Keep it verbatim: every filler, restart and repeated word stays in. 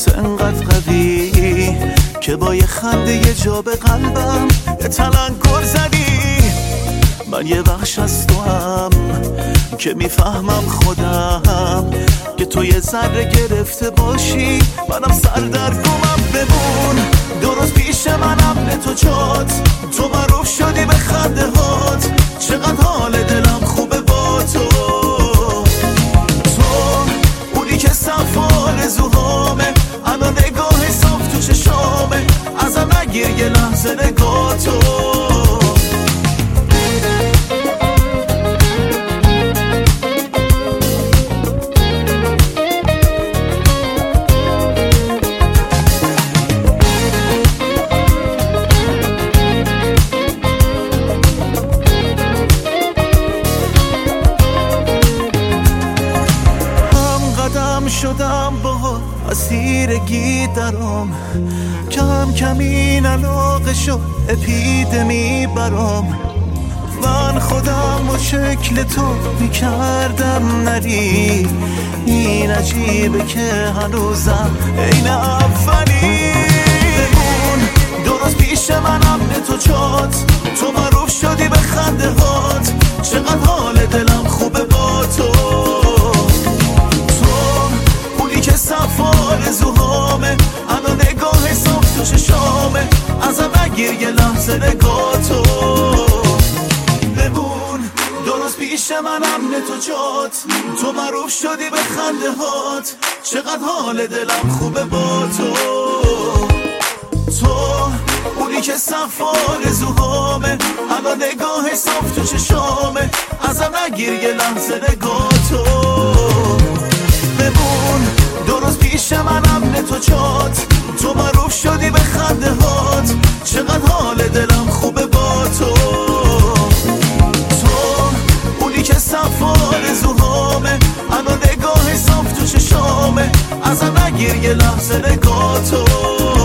واسه انقدر قوی که با یه خنده یه جا به قلبم یه تلنگر زدی. من یه بخش از تو هم که میفهمم خودم که تو یه ذره گرفته باشی، منم سردرگمم. بمون درست پیش منم به تو جات، تو معروف شدی به خنده هات، چقدر حال دلم خوبه با تو. تو اونی که صف آرزوهامه، الان نگاه صاف تو چشامه، ازم نگیر یه لحظه نگاه تو. شدم با اسیرگی درام، کم کم این علاقه شد اپیدمی برام. من خودم و شکل تو میکردم نری، این عجیبه که هنوزم این اولی. بمون درست پیش منم به تو جات، تو معروف شدی به خنده هات، چقدر حال دلم خوبه با تو. که صف آرزوهامه، الان نگاه صاف تو چشامه، ازم نگیر یه لحظه نگاه تو. بمون درست پیش منم نه تو جات، تو معروف شدی به خنده هات، چقدر حال دلم خوبه با تو. تو اونی که صف آرزوهامه، الان نگاه صاف تو چشامه، ازم نگیر یه لحظه نگاه تو. بمون درست پیش منم نه تو جات، تو معروف شدی به خنده هات، چقدر حال دلم خوبه با تو. تو اونی که صف آرزوهامه، الان نگاه صاف تو چشامه، ازم نگیر یه لحظه نگاه تو.